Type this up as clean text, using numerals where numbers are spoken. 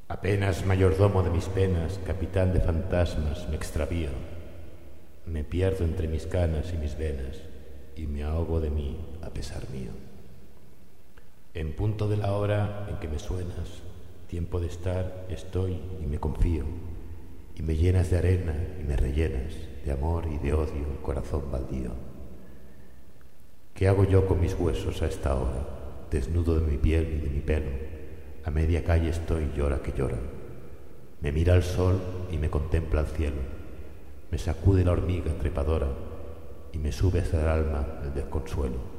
Apenas mayordomo de mis penas, capitán de fantasmas, me extravío. Me pierdo entre mis canas y mis venas y me ahogo de mí a pesar mío. En punto de la hora en que me suenas, tiempo de estar, estoy y me confío, y me llenas de arena y me rellenas de amor y de odio el corazón baldío. ¿Qué hago yo con mis huesos a esta hora, desnudo de mi piel y de mi pelo? A media calle estoy, llora que llora. Me mira el sol y me contempla el cielo. Me sacude la hormiga trepadora y me sube hacia el alma el desconsuelo.